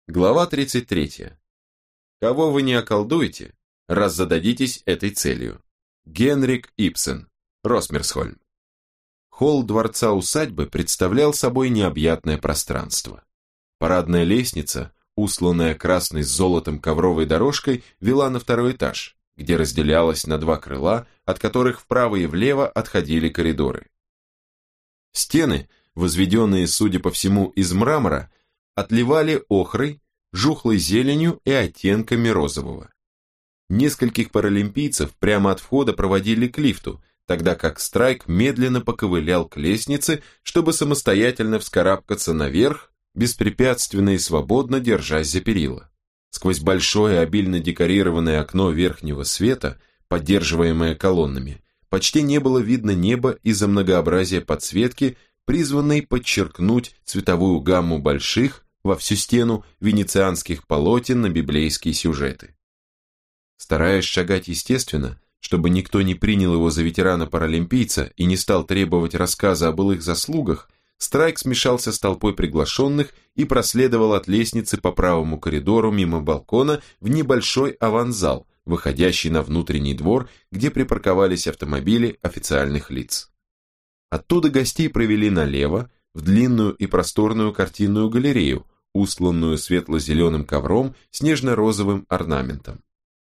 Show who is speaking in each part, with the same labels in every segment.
Speaker 1: Глава 33. Кого вы не околдуете, раз зададитесь этой целью. Генрик Ибсен, Росмерсхольм. Холл дворца-усадьбы представлял собой необъятное пространство. Парадная лестница, усланная красной с золотом ковровой дорожкой, вела на второй этаж, где разделялась на два крыла, от которых вправо и влево отходили коридоры. Стены, возведенные, судя по всему, из мрамора, отливали охрой, жухлой зеленью и оттенками розового. Нескольких паралимпийцев прямо от входа проводили к лифту, тогда как Страйк медленно поковылял к лестнице, чтобы самостоятельно вскарабкаться наверх, беспрепятственно и свободно держась за перила. Сквозь большое обильно декорированное окно верхнего света, поддерживаемое колоннами, почти не было видно неба из-за многообразия подсветки, призванной подчеркнуть цветовую гамму больших, во всю стену, венецианских полотен на библейские сюжеты. Стараясь шагать естественно, чтобы никто не принял его за ветерана-паралимпийца и не стал требовать рассказа о былых заслугах, Страйк смешался с толпой приглашенных и проследовал от лестницы по правому коридору мимо балкона в небольшой аванзал, выходящий на внутренний двор, где припарковались автомобили официальных лиц. Оттуда гостей провели налево, в длинную и просторную картинную галерею, устланную светло-зеленым ковром с нежно-розовым орнаментом.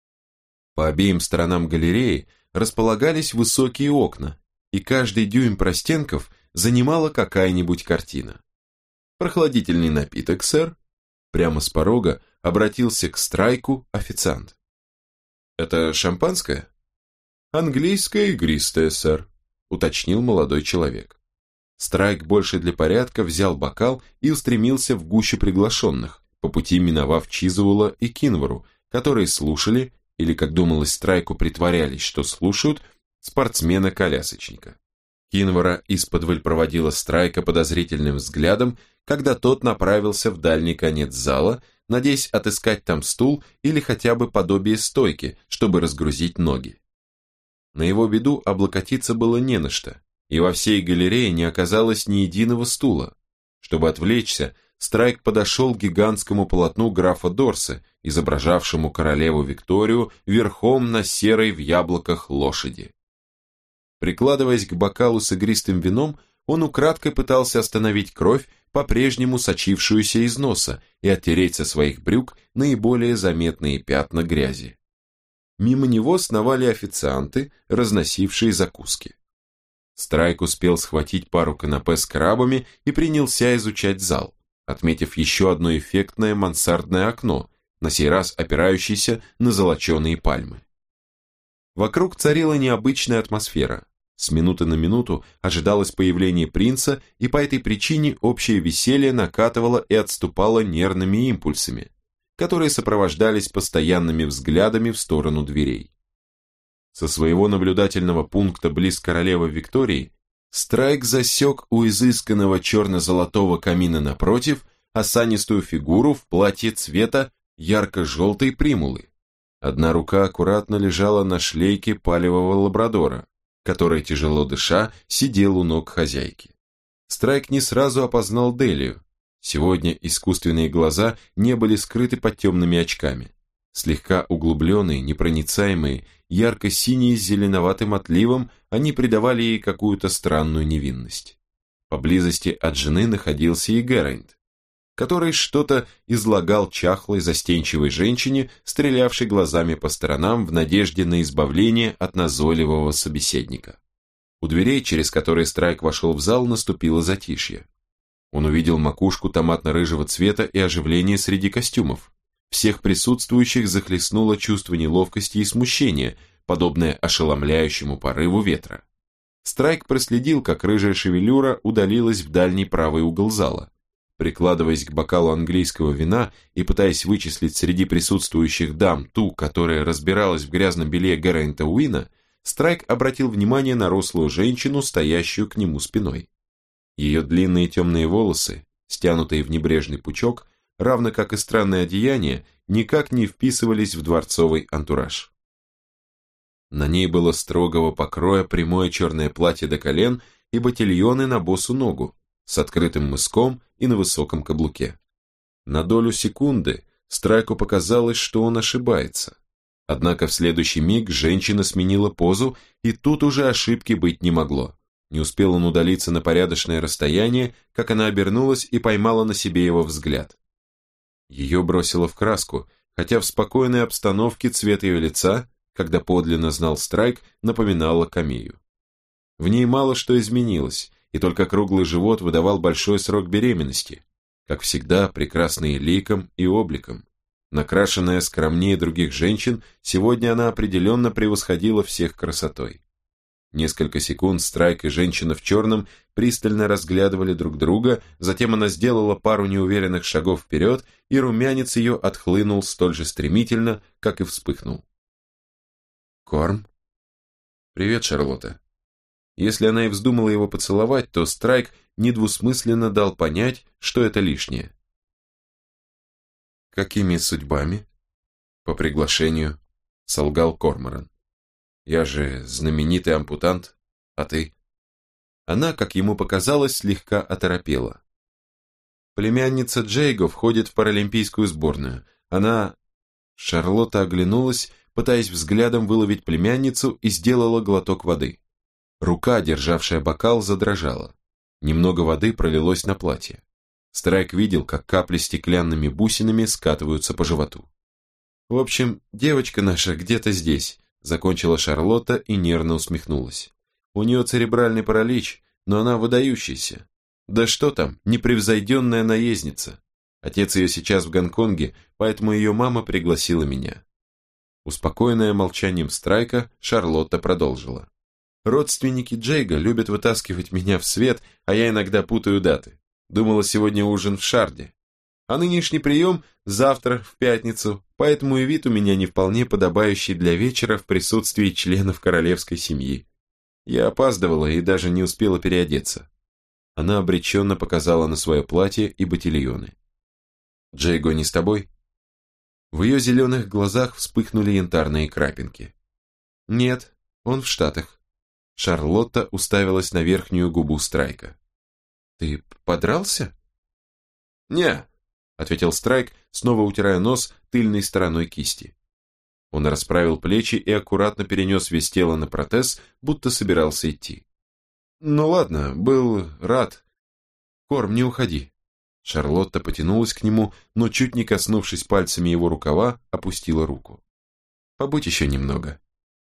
Speaker 1: По обеим сторонам галереи располагались высокие окна, и каждый дюйм простенков занимала какая-нибудь картина. «Прохладительный напиток, сэр?» Прямо с порога обратился к Страйку официант. «Это шампанское?» «Английское игристое, сэр», уточнил молодой человек. Страйк больше для порядка взял бокал и устремился в гущу приглашенных, по пути миновав Чизуэлла и Кинвору, которые слушали, или, как думалось Страйку, притворялись, что слушают, спортсмена-колясочника. Кинвора исподволь проводила Страйка подозрительным взглядом, когда тот направился в дальний конец зала, надеясь отыскать там стул или хотя бы подобие стойки, чтобы разгрузить ноги. На его беду облокотиться было не на что, и во всей галерее не оказалось ни единого стула. Чтобы отвлечься, Страйк подошел к гигантскому полотну графа Дорсе, изображавшему королеву Викторию верхом на серой в яблоках лошади. Прикладываясь к бокалу с игристым вином, он украдкой пытался остановить кровь, по-прежнему сочившуюся из носа, и оттереть со своих брюк наиболее заметные пятна грязи. Мимо него сновали официанты, разносившие закуски. Страйк успел схватить пару канапе с крабами и принялся изучать зал, отметив еще одно эффектное мансардное окно, на сей раз опирающееся на золоченые пальмы. Вокруг царила необычная атмосфера. С минуты на минуту ожидалось появление принца, и по этой причине общее веселье накатывало и отступало нервными импульсами, которые сопровождались постоянными взглядами в сторону дверей. Со своего наблюдательного пункта близ королевы Виктории Страйк засек у изысканного черно-золотого камина напротив осанистую фигуру в платье цвета ярко-желтой примулы. Одна рука аккуратно лежала на шлейке палевого лабрадора, который, тяжело дыша, сидел у ног хозяйки. Страйк не сразу опознал Делию. Сегодня искусственные глаза не были скрыты под темными очками. Слегка углубленные, непроницаемые, ярко-синие с зеленоватым отливом, они придавали ей какую-то странную невинность. Поблизости от жены находился и Герайнд, который что-то излагал чахлой, застенчивой женщине, стрелявшей глазами по сторонам в надежде на избавление от назойливого собеседника. У дверей, через которые Страйк вошел в зал, наступило затишье. Он увидел макушку томатно-рыжего цвета и оживление среди костюмов. Всех присутствующих захлестнуло чувство неловкости и смущения, подобное ошеломляющему порыву ветра. Страйк проследил, как рыжая шевелюра удалилась в дальний правый угол зала. Прикладываясь к бокалу английского вина и пытаясь вычислить среди присутствующих дам ту, которая разбиралась в грязном белье Гeraint Уина, Страйк обратил внимание на рослую женщину, стоящую к нему спиной. Ее длинные темные волосы, стянутые в небрежный пучок, равно как и странное одеяние, никак не вписывались в дворцовый антураж. На ней было строгого покроя прямое черное платье до колен и ботильоны на босу ногу, с открытым мыском и на высоком каблуке. На долю секунды Страйку показалось, что он ошибается. Однако в следующий миг женщина сменила позу, и тут уже ошибки быть не могло. Не успел он удалиться на порядочное расстояние, как она обернулась и поймала на себе его взгляд. Ее бросило в краску, хотя в спокойной обстановке цвет ее лица, когда подлинно знал Страйк, напоминал лакомию. В ней мало что изменилось, и только круглый живот выдавал большой срок беременности, как всегда прекрасный ликом и обликом. Накрашенная скромнее других женщин, сегодня она определенно превосходила всех красотой. Несколько секунд Страйк и женщина в черном пристально разглядывали друг друга, затем она сделала пару неуверенных шагов вперед, и румянец ее отхлынул столь же стремительно, как и вспыхнул. «Корм?» «Привет, Шарлотта». Если она и вздумала его поцеловать, то Страйк недвусмысленно дал понять, что это лишнее. «Какими судьбами?» «По приглашению», — солгал Корморан. «Я же знаменитый ампутант, а ты?» Она, как ему показалось, слегка оторопела. «Племянница Джейго входит в паралимпийскую сборную. Она...» Шарлотта оглянулась, пытаясь взглядом выловить племянницу, и сделала глоток воды. Рука, державшая бокал, задрожала. Немного воды пролилось на платье. Страйк видел, как капли стеклянными бусинами скатываются по животу. «В общем, девочка наша где-то здесь», — закончила Шарлотта и нервно усмехнулась. «У нее церебральный паралич, но она выдающаяся. Да что там, непревзойденная наездница. Отец ее сейчас в Гонконге, поэтому ее мама пригласила меня». Успокоенная молчанием Страйка, Шарлотта продолжила. «Родственники Джейга любят вытаскивать меня в свет, а я иногда путаю даты. Думала, сегодня ужин в Шарде. А нынешний прием завтра, в пятницу, поэтому и вид у меня не вполне подобающий для вечера в присутствии членов королевской семьи. Я опаздывала и даже не успела переодеться». Она обреченно показала на свое платье и ботильоны. «Джейго не с тобой?» В ее зеленых глазах вспыхнули янтарные крапинки. «Нет, он в Штатах». Шарлотта уставилась на верхнюю губу Страйка. «Ты подрался?» «Не», — ответил Страйк, снова утирая нос тыльной стороной кисти. Он расправил плечи и аккуратно перенес вес тела на протез, будто собирался идти. «Ну ладно, был рад. Корм, не уходи». Шарлотта потянулась к нему, но, чуть не коснувшись пальцами его рукава, опустила руку. «Побудь еще немного.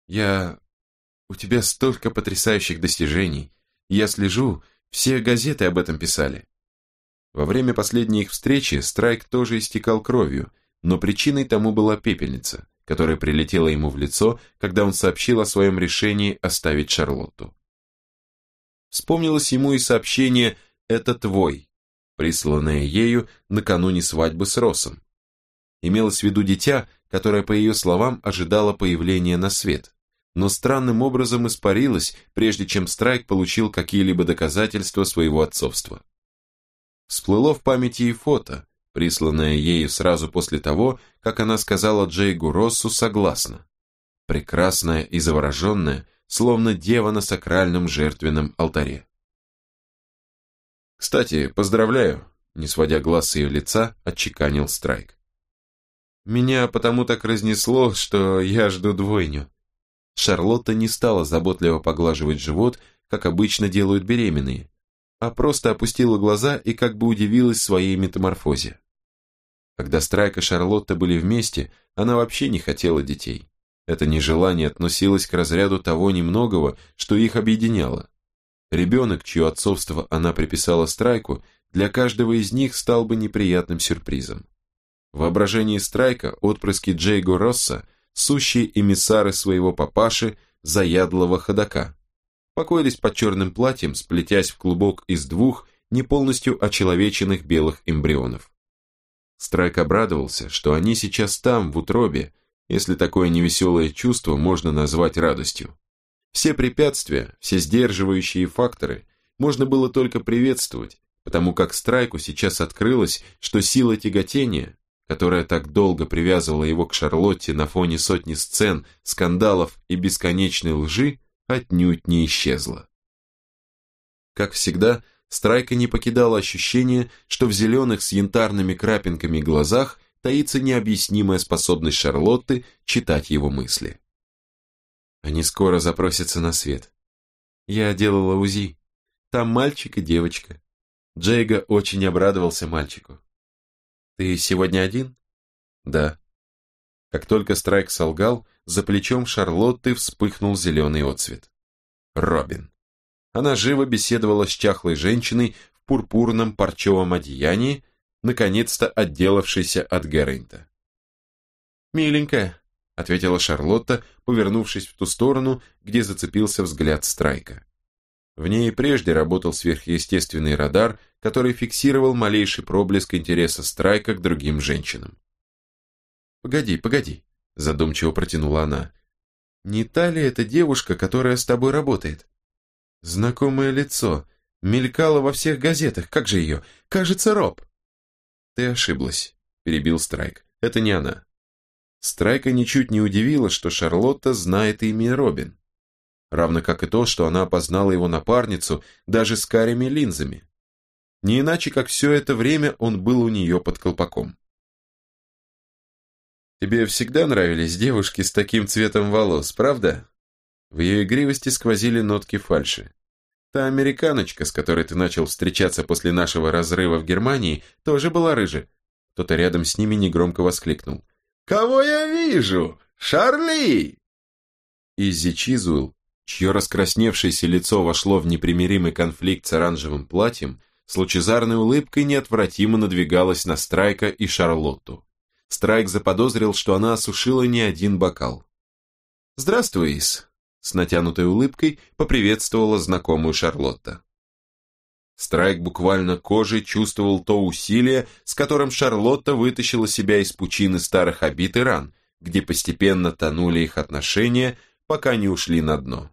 Speaker 1: У тебя столько потрясающих достижений. Я слежу, все газеты об этом писали». Во время последней их встречи Страйк тоже истекал кровью, но причиной тому была пепельница, которая прилетела ему в лицо, когда он сообщил о своем решении оставить Шарлотту. Вспомнилось ему и сообщение «Это твой», присланное ею накануне свадьбы с Россом. Имелось в виду дитя, которое, по ее словам, ожидало появления на свет, но странным образом испарилось, прежде чем Страйк получил какие-либо доказательства своего отцовства. Всплыло в памяти и фото, присланное ею сразу после того, как она сказала Джейгу Россу согласно. Прекрасная и завороженная, словно дева на сакральном жертвенном алтаре. «Кстати, поздравляю», — не сводя глаз с ее лица, отчеканил Страйк. «Меня потому так разнесло, что я жду двойню». Шарлотта не стала заботливо поглаживать живот, как обычно делают беременные, а просто опустила глаза и как бы удивилась своей метаморфозе. Когда Страйк и Шарлотта были вместе, она вообще не хотела детей. Это нежелание относилось к разряду того немногого, что их объединяло. Ребенок, чье отцовство она приписала Страйку, для каждого из них стал бы неприятным сюрпризом. В воображении Страйка отпрыски Джейго Росса, сущие эмиссары своего папаши, заядлого ходока, покоились под черным платьем, сплетясь в клубок из двух не полностью очеловеченных белых эмбрионов. Страйк обрадовался, что они сейчас там, в утробе, если такое невеселое чувство можно назвать радостью. Все препятствия, все сдерживающие факторы можно было только приветствовать, потому как Страйку сейчас открылось, что сила тяготения, которая так долго привязывала его к Шарлотте на фоне сотни сцен, скандалов и бесконечной лжи, отнюдь не исчезла. Как всегда, Страйка не покидало ощущение, что в зеленых с янтарными крапинками глазах таится необъяснимая способность Шарлотты читать его мысли. Они скоро запросятся на свет. Я делала УЗИ. Там мальчик и девочка. Джейга очень обрадовался мальчику. Ты сегодня один? Да. Как только Страйк солгал, за плечом Шарлотты вспыхнул зеленый отсвет. Робин. Она живо беседовала с чахлой женщиной в пурпурном парчевом одеянии, наконец-то отделавшейся от Герринта. «Миленькая», — ответила Шарлотта, повернувшись в ту сторону, где зацепился взгляд Страйка. В ней и прежде работал сверхъестественный радар, который фиксировал малейший проблеск интереса Страйка к другим женщинам. «Погоди», — задумчиво протянула она. «Не та ли эта девушка, которая с тобой работает? Знакомое лицо. Мелькало во всех газетах. Как же ее? Кажется, Роб». «Ты ошиблась», — перебил Страйк. «Это не она». Страйка ничуть не удивило, что Шарлотта знает имя Робин. Равно как и то, что она опознала его напарницу даже с карими линзами. Не иначе, как все это время он был у нее под колпаком. «Тебе всегда нравились девушки с таким цветом волос, правда?» В ее игривости сквозили нотки фальши. Та американочка, с которой ты начал встречаться после нашего разрыва в Германии, тоже была рыжей. Кто-то рядом с ними негромко воскликнул. «Кого я вижу? Шарли!» Иззи Чизуэлл, чье раскрасневшееся лицо вошло в непримиримый конфликт с оранжевым платьем, с лучезарной улыбкой неотвратимо надвигалась на Страйка и Шарлотту. Страйк заподозрил, что она осушила не один бокал. «Здравствуй, Ис», — с натянутой улыбкой поприветствовала знакомую Шарлотта. Страйк буквально кожей чувствовал то усилие, с которым Шарлотта вытащила себя из пучины старых обид и ран, где постепенно тонули их отношения, пока не ушли на дно.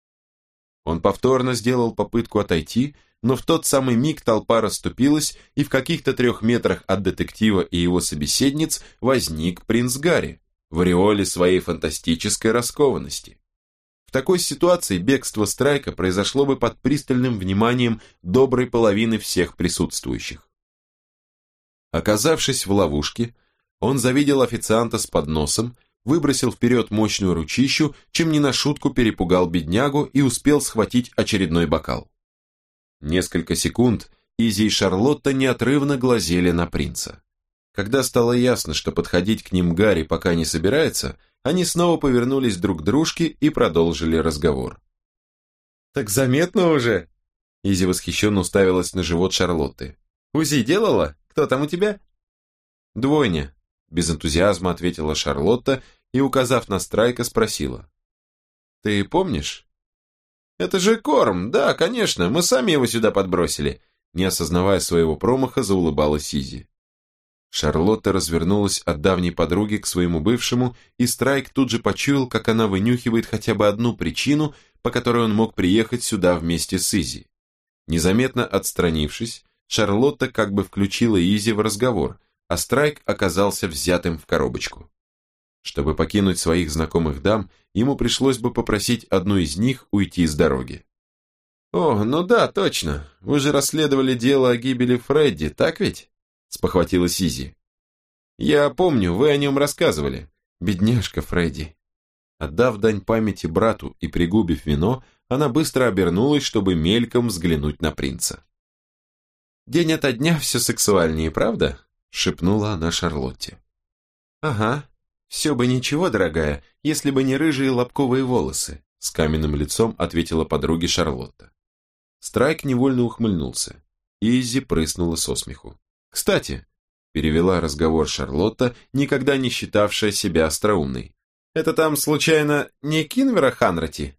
Speaker 1: Он повторно сделал попытку отойти, но в тот самый миг толпа расступилась, и в каких-то 3 метрах от детектива и его собеседниц возник принц Гарри в ореоле своей фантастической раскованности. В такой ситуации бегство Страйка произошло бы под пристальным вниманием доброй половины всех присутствующих. Оказавшись в ловушке, он завидел официанта с подносом, выбросил вперед мощную ручищу, чем не на шутку перепугал беднягу и успел схватить очередной бокал. Несколько секунд Изи и Шарлотта неотрывно глазели на принца. Когда стало ясно, что подходить к ним Гарри пока не собирается, они снова повернулись друг к дружке и продолжили разговор. «Так заметно уже!» Изи восхищенно уставилась на живот Шарлотты. «УЗИ делала? Кто там у тебя?» «Двойня», — без энтузиазма ответила Шарлотта и, указав на Страйка, спросила. «Ты помнишь?» «Это же Корм, да, конечно, мы сами его сюда подбросили», не осознавая своего промаха, заулыбалась Изи. Шарлотта развернулась от давней подруги к своему бывшему, и Страйк тут же почуял, как она вынюхивает хотя бы одну причину, по которой он мог приехать сюда вместе с Изи. Незаметно отстранившись, Шарлотта как бы включила Изи в разговор, а Страйк оказался взятым в коробочку. Чтобы покинуть своих знакомых дам, ему пришлось бы попросить одну из них уйти с дороги. «О, ну да, точно. Вы же расследовали дело о гибели Фредди, так ведь?» — спохватилась Изи. «Я помню, вы о нем рассказывали. Бедняжка Фредди». Отдав дань памяти брату и пригубив вино, она быстро обернулась, чтобы мельком взглянуть на принца. «День ото дня все сексуальнее, правда?» — шепнула она Шарлотте. «Ага. «Все бы ничего, дорогая, если бы не рыжие лобковые волосы», с каменным лицом ответила подруге Шарлотта. Страйк невольно ухмыльнулся. Изи прыснула со смеху. «Кстати», перевела разговор Шарлотта, никогда не считавшая себя остроумной, «это там, случайно, не Кинвера Ханрати?»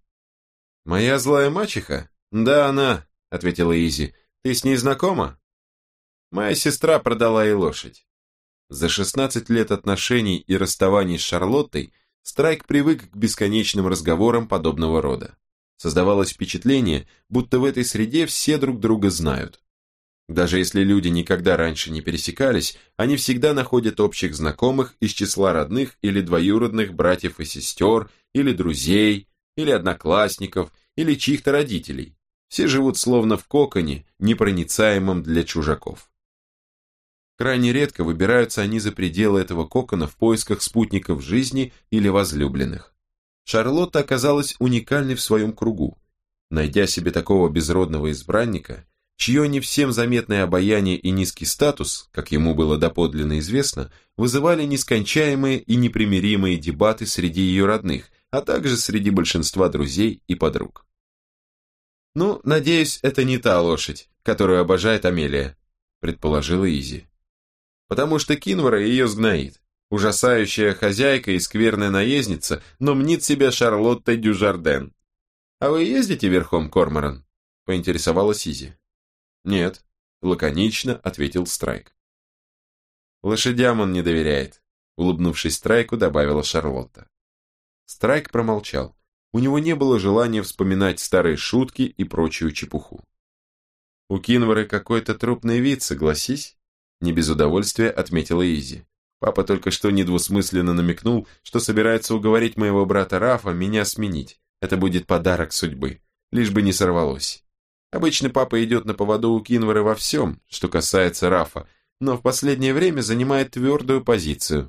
Speaker 1: «Моя злая мачеха?» «Да, она», ответила Изи. «Ты с ней знакома?» «Моя сестра продала ей лошадь». За 16 лет отношений и расставаний с Шарлоттой Страйк привык к бесконечным разговорам подобного рода. Создавалось впечатление, будто в этой среде все друг друга знают. Даже если люди никогда раньше не пересекались, они всегда находят общих знакомых из числа родных или двоюродных братьев и сестер, или друзей, или одноклассников, или чьих-то родителей. Все живут словно в коконе, непроницаемом для чужаков. Крайне редко выбираются они за пределы этого кокона в поисках спутников жизни или возлюбленных. Шарлотта оказалась уникальной в своем кругу. Найдя себе такого безродного избранника, чье не всем заметное обаяние и низкий статус, как ему было доподлинно известно, вызывали нескончаемые и непримиримые дебаты среди ее родных, а также среди большинства друзей и подруг. «Ну, надеюсь, это не та лошадь, которую обожает Амелия», предположила Изи. «Потому что Кинвара ее сгноит. Ужасающая хозяйка и скверная наездница, но мнит себя Шарлоттой Дюжарден. А вы ездите верхом, Корморан?» поинтересовалась Изи. «Нет», лаконично ответил Страйк. «Лошадям он не доверяет», улыбнувшись Страйку, добавила Шарлотта. Страйк промолчал. У него не было желания вспоминать старые шутки и прочую чепуху. «У Кинвары какой-то трупный вид, согласись?» Не без удовольствия отметила Изи. «Папа только что недвусмысленно намекнул, что собирается уговорить моего брата Рафа меня сменить. Это будет подарок судьбы, лишь бы не сорвалось. Обычно папа идет на поводу у Кинвары во всем, что касается Рафа, но в последнее время занимает твердую позицию».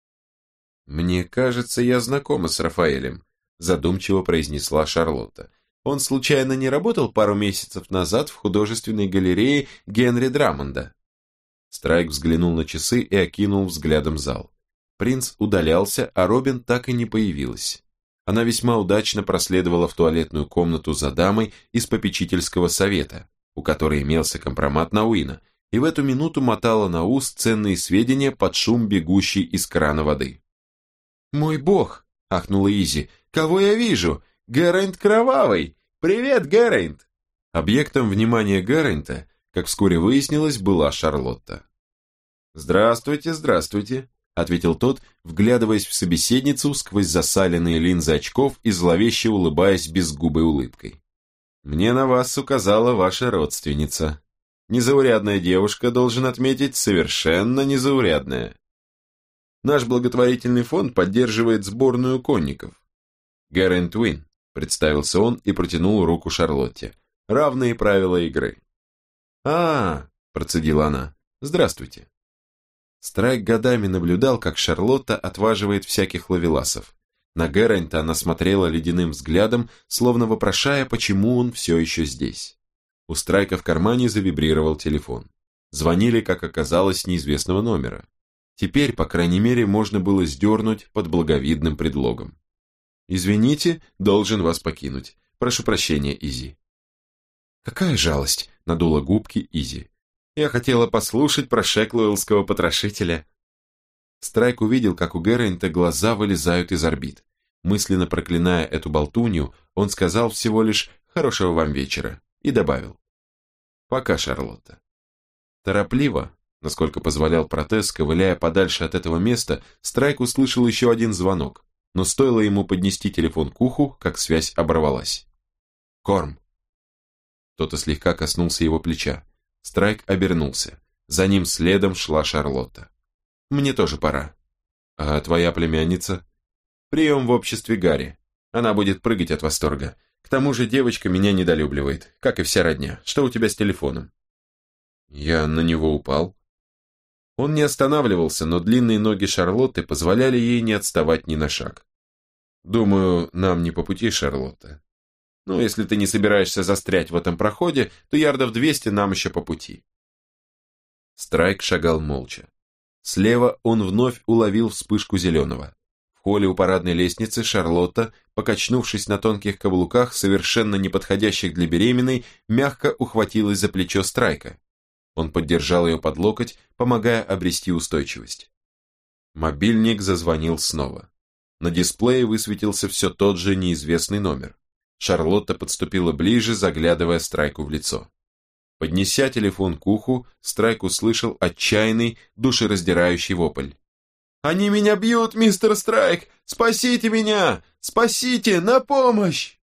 Speaker 1: «Мне кажется, я знакома с Рафаэлем», задумчиво произнесла Шарлотта. «Он случайно не работал пару месяцев назад в художественной галерее Генри Драмонда?» Страйк взглянул на часы и окинул взглядом зал. Принц удалялся, а Робин так и не появилась. Она весьма удачно проследовала в туалетную комнату за дамой из попечительского совета, у которой имелся компромат на Уина, и в эту минуту мотала на ус ценные сведения под шум бегущей из крана воды. «Мой бог!» – ахнула Изи. «Кого я вижу? Гэрайнт Кровавый! Привет, Гэрайнт!» Объектом внимания Гэрайнта, как вскоре выяснилось, была Шарлотта. «Здравствуйте, здравствуйте», — ответил тот, вглядываясь в собеседницу сквозь засаленные линзы очков и зловеще улыбаясь безгубой улыбкой. «Мне на вас указала ваша родственница. Незаурядная девушка, должен отметить, совершенно незаурядная. Наш благотворительный фонд поддерживает сборную конников. Гэрайнт Уин», — представился он и протянул руку Шарлотте. «Равные правила игры». Процедила она. «Здравствуйте». Страйк годами наблюдал, как Шарлотта отваживает всяких ловеласов. На Гэрайнта она смотрела ледяным взглядом, словно вопрошая, почему он все еще здесь. У Страйка в кармане завибрировал телефон. Звонили, как оказалось, с неизвестного номера. Теперь, по крайней мере, можно было сдернуть под благовидным предлогом. «Извините, должен вас покинуть. Прошу прощения, Изи». «Какая жалость!» — надула губки Изи. «Я хотела послушать про шеклуэллского потрошителя». Страйк увидел, как у Гэрайнта глаза вылезают из орбит. Мысленно проклиная эту болтунью, он сказал всего лишь «хорошего вам вечера» и добавил «пока, Шарлотта». Торопливо, насколько позволял протез, ковыляя подальше от этого места, Страйк услышал еще один звонок, но стоило ему поднести телефон к уху, как связь оборвалась. «Корм!» Кто-то слегка коснулся его плеча. Страйк обернулся. За ним следом шла Шарлотта. «Мне тоже пора». «А твоя племянница?» «Прием в обществе Гарри. Она будет прыгать от восторга. К тому же девочка меня недолюбливает, как и вся родня. Что у тебя с телефоном?» «Я на него упал». Он не останавливался, но длинные ноги Шарлотты позволяли ей не отставать ни на шаг. «Думаю, нам не по пути, Шарлотта. Ну, если ты не собираешься застрять в этом проходе, то ярдов 200 нам еще по пути». Страйк шагал молча. Слева он вновь уловил вспышку зеленого. В холле у парадной лестницы Шарлотта, покачнувшись на тонких каблуках, совершенно не подходящих для беременной, мягко ухватилась за плечо Страйка. Он поддержал ее под локоть, помогая обрести устойчивость. Мобильник зазвонил снова. На дисплее высветился все тот же неизвестный номер. Шарлотта подступила ближе, заглядывая Страйку в лицо. Поднеся телефон к уху, Страйк услышал отчаянный, душераздирающий вопль. «Они меня бьют, мистер Страйк! Спасите меня! Спасите! На помощь!»